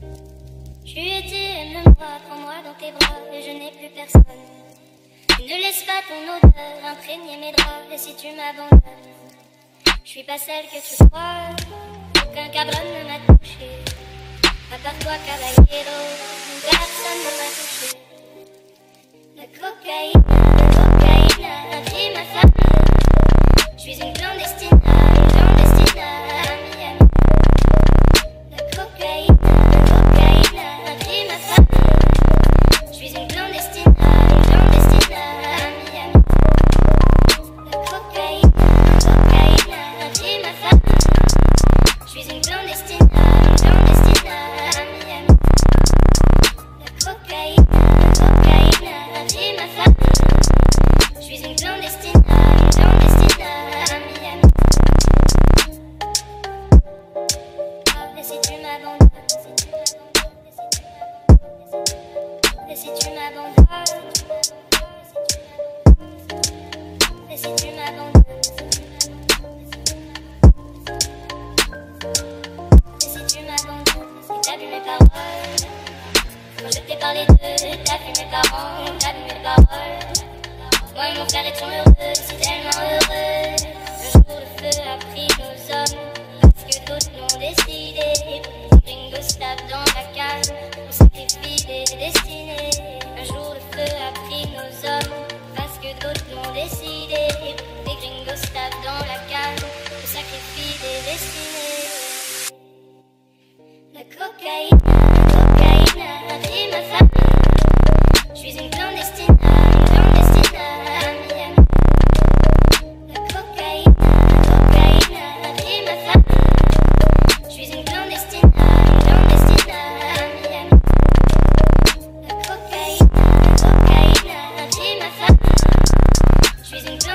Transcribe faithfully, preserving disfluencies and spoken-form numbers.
Tu étais, aime-moi, prends-moi dans tes bras, et je n'ai plus personne. Ne laisse pas ton odeur imprégner mes draps, et si tu m'abandonnes, je suis pas celle que tu crois, aucun cabron ne m'a touché. À part toi, caballero, personne ne m'a touché. La cocaïne, la cocaïne a pris ma femme. Je suis une clandestine, une clandestine à Miami. La cocaïne, la cocaïne a pris ma femme. Je suis une clandestine, une clandestine à Miami. La cocaïne, la cocaïne a pris ma femme. Je suis une clandestine, une clandestine à Miami. La cocaïne, la cocaïne a pris ma femme. Je suis une clandestine, une clandestine à Miami. Et si tu m'abandonnes, et si tu m'abandonnes, et si tu m'abandonnes, et si tu m'abandonnes, et t'as vu mes paroles, quand je t'ai parlé d'eux, t'as vu mes parents, t'as vu mes paroles. Moi et mon frère étions heureux, si tellement heureux. Le jour le feu a pris nos hommes, parce que d'autres l'ont décidé. Gringos tapent dans la canne, on sacrifie des destinées. Un jour le feu a pris nos hommes, parce que d'autres l'ont décidé. Les gringos tapent dans la canne, on sacrifie des destinées. La cocaïne, la cocaïne a pris ma femme. Je suis une clandestine, une clandestine à Miami. La cocaïne, la cocaïne a pris ma femme. Je suis une clandestine, une clandestine à Miami. La cocaïne, la cocaïne a pris ma femme. Je suis une clandestine.